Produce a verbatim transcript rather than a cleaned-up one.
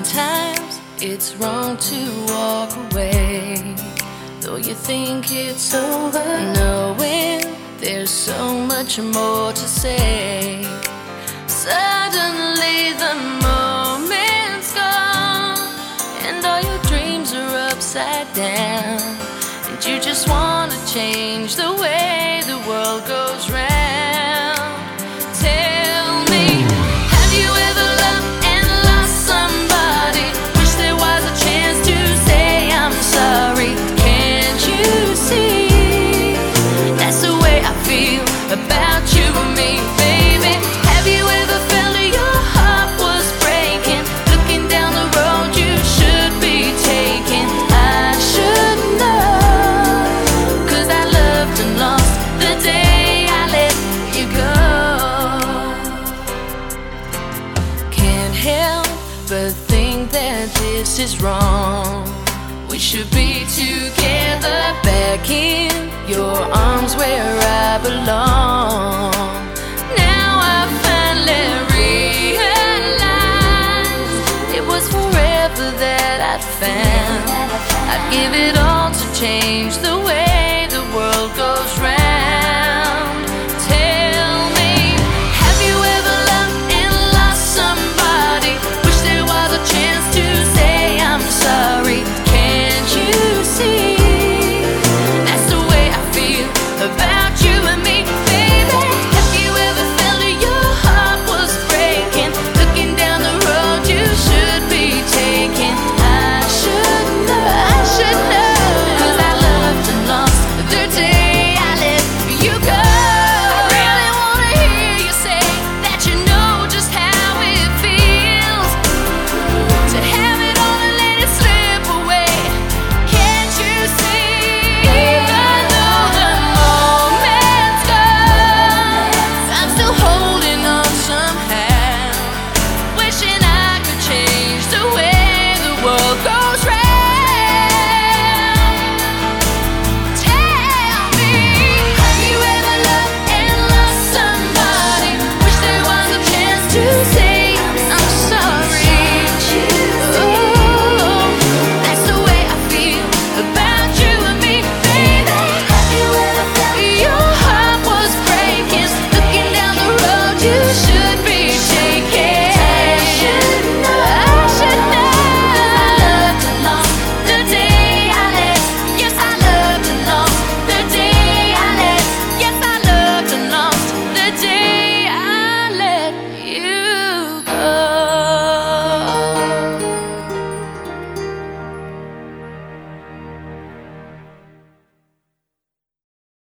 Sometimes it's wrong to walk away, though you think it's over, knowing there's so much more to say. Suddenly the moment's gone, and all your dreams are upside down, and you just want to change the way the world goes round. Tell me, have you ever loved and lost somebody? Wish there was a chance to say I'm sorry. Can't you see that's the way I feel about you and me, baby? Have you ever felt that your heart was breaking, looking down the road you should be taking? I should know, 'cause I loved and lost the day I let you go. Can't help but think that this is wrong. We should be together, back in your arms where I belong. Now I finally realize it was forever that I'd found. I'd give it all to change the way